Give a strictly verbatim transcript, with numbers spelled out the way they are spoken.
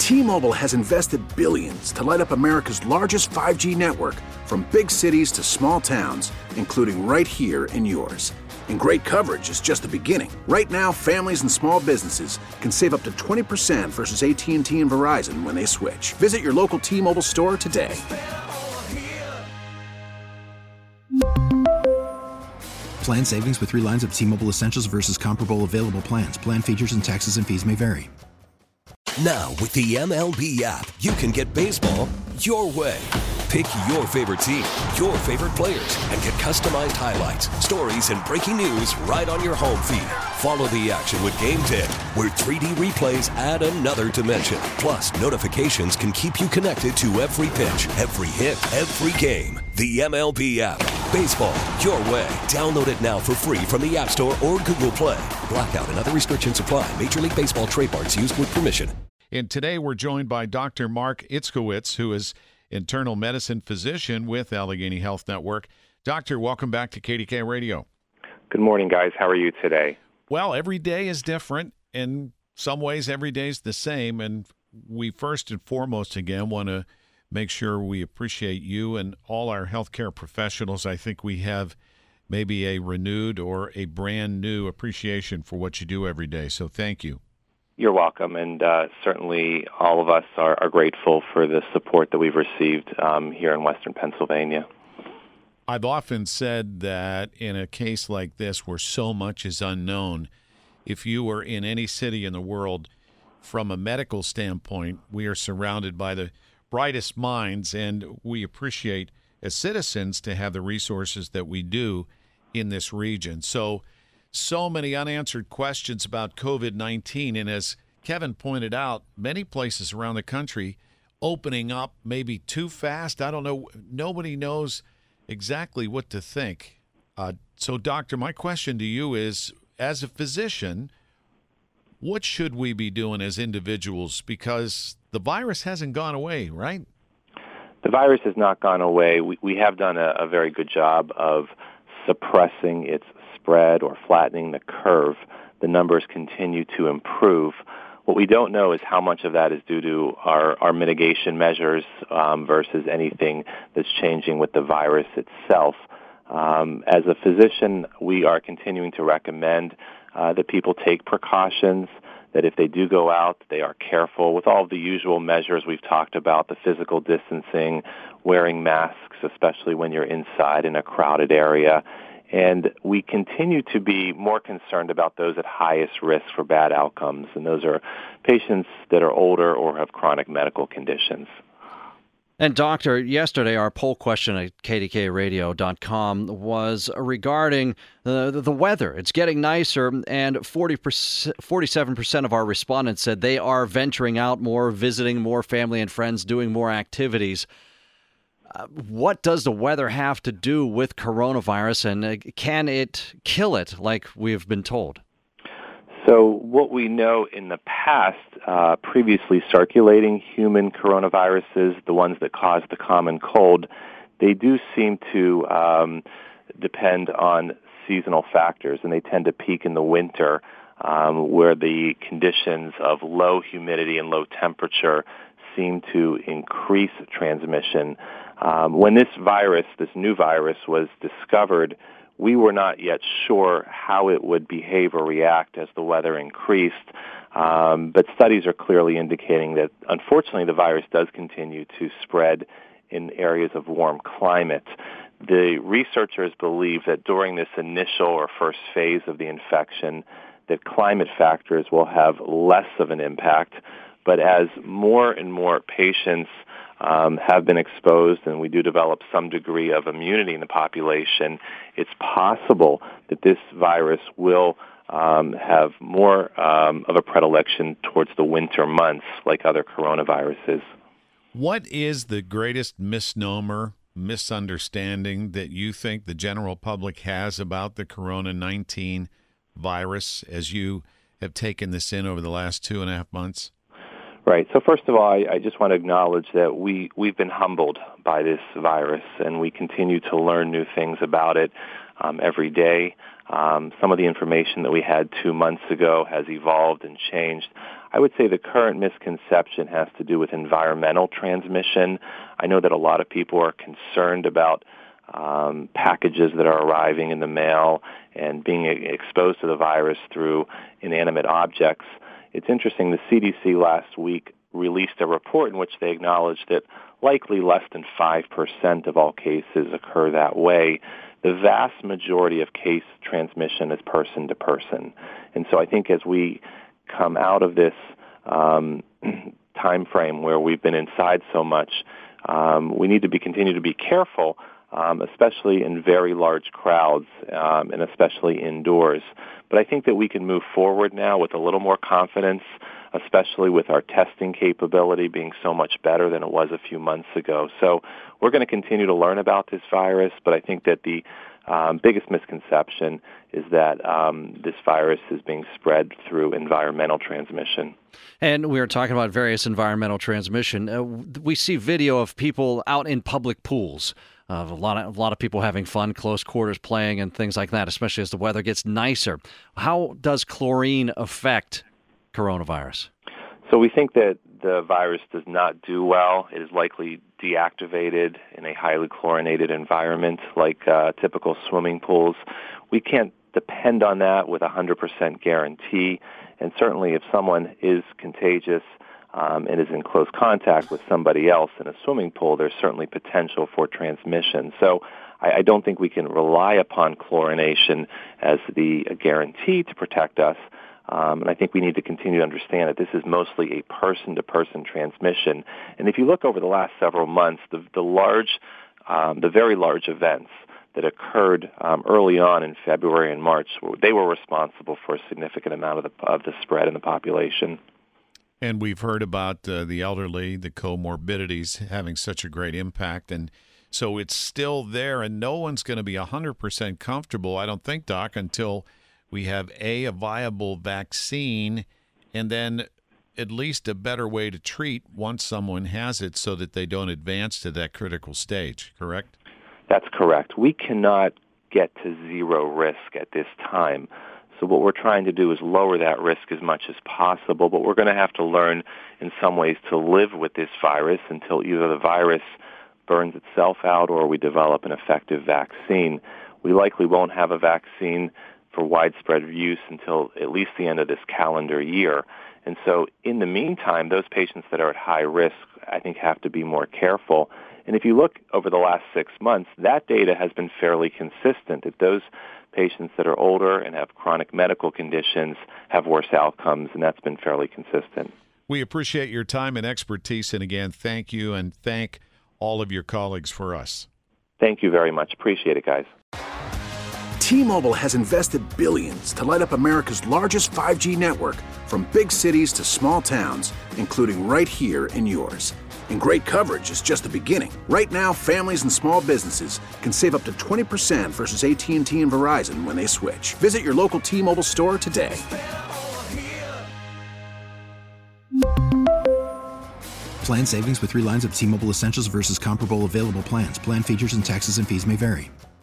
T-Mobile has invested billions to light up America's largest five G network, from big cities to small towns, including right here in yours. And great coverage is just the beginning. Right now, families and small businesses can save up to twenty percent versus A T and T and Verizon when they switch. Visit your local T-Mobile store today. Plan savings with three lines of T-Mobile Essentials versus comparable available plans. Plan features and taxes and fees may vary. Now, with the M L B app, you can get baseball your way. Pick your favorite team, your favorite players, and get customized highlights, stories, and breaking news right on your home feed. Follow the action with Game Day, where three D replays add another dimension. Plus, notifications can keep you connected to every pitch, every hit, every game. The M L B app. Baseball your way. Download it now for free from the App Store or Google Play. Blackout and other restrictions apply. Major League Baseball trademarks used with permission. And today we're joined by Doctor Mark Itzkowitz, who is internal medicine physician with Allegheny Health Network. Doctor, welcome back to K D K Radio. Good morning, guys. How are you today? Well, every day is different. In some ways, every day is the same. And we first and foremost, again, want to make sure we appreciate you and all our healthcare professionals. I think we have maybe a renewed or a brand new appreciation for what you do every day. So thank you. You're welcome, and uh, certainly all of us are, are grateful for the support that we've received um, here in Western Pennsylvania. I've often said that in a case like this where so much is unknown, if you were in any city in the world, from a medical standpoint, we are surrounded by the brightest minds, and we appreciate as citizens to have the resources that we do in this region. So So many unanswered questions about COVID nineteen. And as Kevin pointed out, many places around the country opening up maybe too fast. I don't know. Nobody knows exactly what to think. Uh, so, Doctor, my question to you is, as a physician, what should we be doing as individuals? Because the virus hasn't gone away, right? The virus has not gone away. We, we have done a, a very good job of suppressing its spread or flattening the curve. The numbers continue to improve. What we don't know is how much of that is due to our, our mitigation measures um, versus anything that's changing with the virus itself. Um, as a physician, we are continuing to recommend uh, that people take precautions, that if they do go out, they are careful with all of the usual measures we've talked about, the physical distancing, wearing masks, especially when you're inside in a crowded area. And we continue to be more concerned about those at highest risk for bad outcomes, and those are patients that are older or have chronic medical conditions. And Doctor, yesterday our poll question at K D K radio dot com was regarding the, the weather. It's getting nicer, and forty percent, forty-seven percent of our respondents said they are venturing out more, visiting more family and friends, doing more activities. Uh, what does the weather have to do with coronavirus, and uh, can it kill it like we've been told? So what we know in the past, uh, previously circulating human coronaviruses, the ones that cause the common cold, they do seem to um, depend on seasonal factors, and they tend to peak in the winter um, where the conditions of low humidity and low temperature seem to increase transmission. Um, when this virus, this new virus, was discovered, we were not yet sure how it would behave or react as the weather increased. Um, but studies are clearly indicating that, unfortunately, the virus does continue to spread in areas of warm climate. The researchers believe that during this initial or first phase of the infection, that climate factors will have less of an impact. But as more and more patients um, have been exposed and we do develop some degree of immunity in the population, it's possible that this virus will um, have more um, of a predilection towards the winter months like other coronaviruses. What is the greatest misnomer, misunderstanding that you think the general public has about the corona nineteen virus as you have taken this in over the last two and a half months? Right. So first of all, I, I just want to acknowledge that we, we've been humbled by this virus, and we continue to learn new things about it um, every day. Um, some of the information that we had two months ago has evolved and changed. I would say the current misconception has to do with environmental transmission. I know that a lot of people are concerned about um, packages that are arriving in the mail and being exposed to the virus through inanimate objects. It's interesting, the C D C last week released a report in which they acknowledged that likely less than five percent of all cases occur that way. The vast majority of case transmission is person to person. And so I think as we come out of this um, time frame where we've been inside so much, um, we need to be continue to be careful, um, especially in very large crowds um, and especially indoors. But I think that we can move forward now with a little more confidence, especially with our testing capability being so much better than it was a few months ago. So we're going to continue to learn about this virus, but I think that the um, biggest misconception is that um, this virus is being spread through environmental transmission. And we were talking about various environmental transmission. Uh, we see video of people out in public pools. Uh, a lot of a lot of people having fun, close quarters playing and things like that, especially as the weather gets nicer. How does chlorine affect coronavirus? So we think that the virus does not do well. It is likely deactivated in a highly chlorinated environment like uh, typical swimming pools. We can't depend on that with a one hundred percent guarantee. And certainly if someone is contagious um, and is in close contact with somebody else in a swimming pool, there's certainly potential for transmission. So I, I don't think we can rely upon chlorination as the a guarantee to protect us. Um, and I think we need to continue to understand that this is mostly a person-to-person transmission. And if you look over the last several months, the, the large, um, the very large events that occurred um, early on in February and March, they were responsible for a significant amount of the, of the spread in the population. And we've heard about uh, the elderly, the comorbidities having such a great impact. And so it's still there, and no one's going to be one hundred percent comfortable, I don't think, Doc, until we have, A, a viable vaccine, and then at least a better way to treat once someone has it so that they don't advance to that critical stage, correct? That's correct. We cannot get to zero risk at this time. So what we're trying to do is lower that risk as much as possible, but we're going to have to learn in some ways to live with this virus until either the virus burns itself out or we develop an effective vaccine. We likely won't have a vaccine for widespread use until at least the end of this calendar year. And so in the meantime, those patients that are at high risk, I think, have to be more careful. And if you look over the last six months, that data has been fairly consistent, that those patients that are older and have chronic medical conditions have worse outcomes, and that's been fairly consistent. We appreciate your time and expertise, and again, thank you, and thank all of your colleagues for us. Thank you very much. Appreciate it, guys. T-Mobile has invested billions to light up America's largest five G network, from big cities to small towns, including right here in yours. And great coverage is just the beginning. Right now, families and small businesses can save up to twenty percent versus A T and T and Verizon when they switch. Visit your local T-Mobile store today. Plan savings with three lines of T-Mobile Essentials versus comparable available plans. Plan features and taxes and fees may vary.